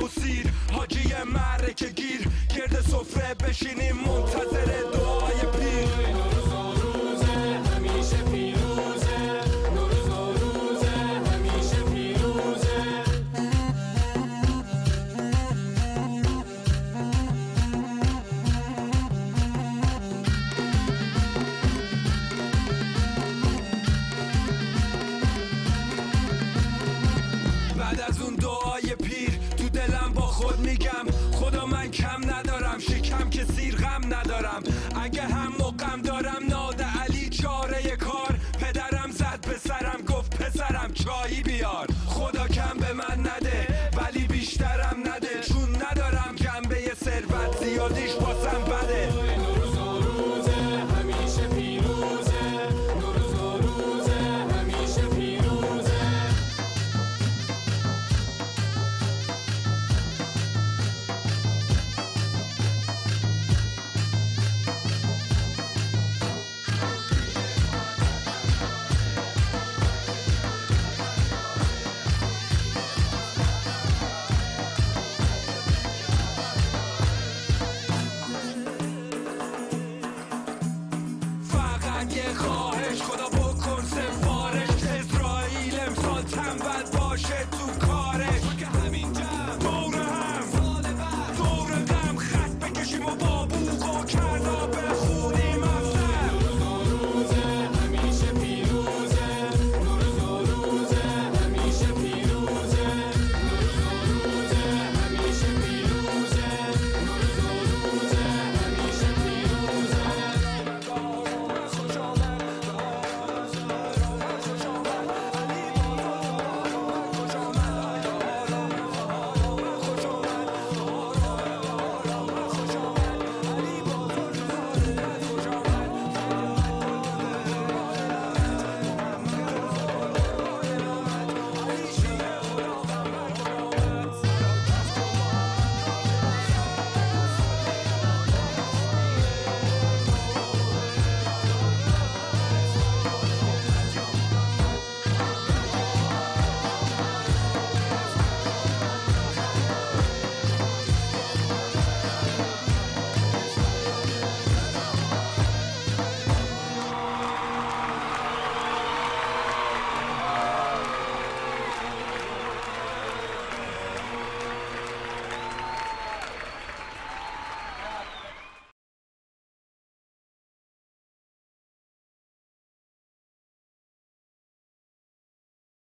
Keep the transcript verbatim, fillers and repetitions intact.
و سیر حاجی معرکه گیر گرد سفره بشینیم منتظر دعای پیر. نوروز نوروزه همیشه پیروزه، نوروز نوروزه همیشه پیروزه. بعد از اون دعای پیر تو دلم با خود میگم خدا من کم ندارم، شکم که سیر غم ندارم. اگه هم